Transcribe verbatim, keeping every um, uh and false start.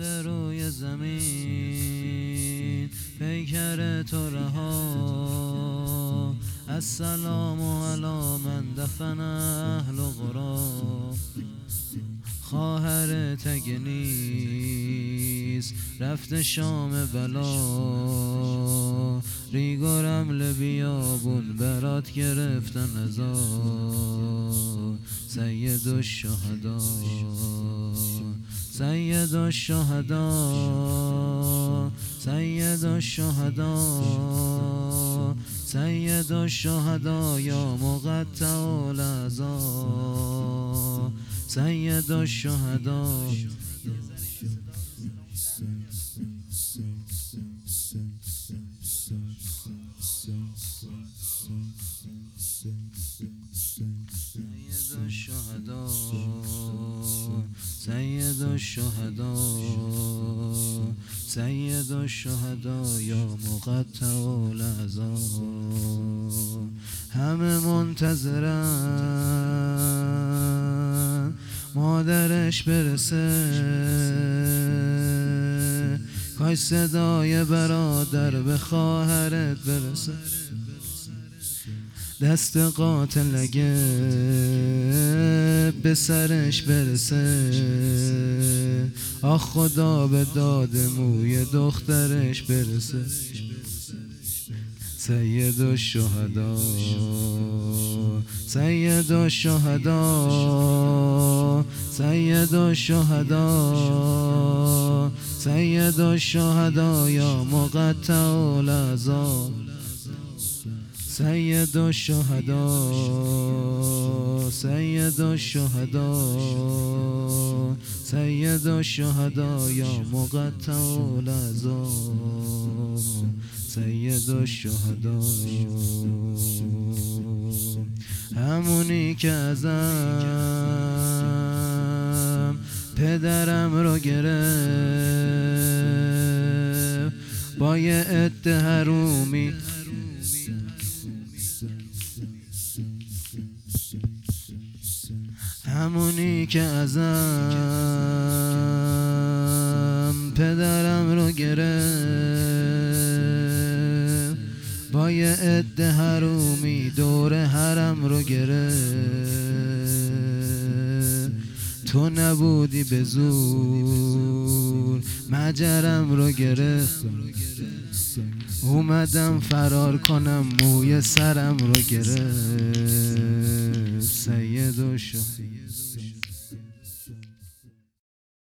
مونده روی زمین پیکر تو رها. السلام علی من دفن اهل غراب. خواهر تگنیس رفته شام بلا. ریگ و رمل بیابون برات گرفتن ازار. سید الشهدا سید الشهدا سید الشهدا سید الشهدا یا مقطع الاعضا. سید الشهدا سید الشهدا سید الشهدا سید الشهدا یا مقطع الاعضا. همه منتظرن مادرش برسه، کاش صدای برادر به خواهرت برسه. دست قاتل اگه به سرش برسه، آخ خدا به داد موی دخترش برسه. سید الشهدا سید الشهدا سید الشهدا سید الشهدا یا مقطع الاعضا. سید الشهدا سید الشهدا سید الشهدا یا مقطع الاعضا. سید الشهدا همونی که ازم پدرم رو گرفت با یه عده حرومی. همونی که ازم پدرم رو گرفت با یه عده حرومی دور حرم رو گرفت. تو نبودی به زور مجرم رو گرفت. اومدم فرار کنم موی سرم رو گرفت. سید الشهدا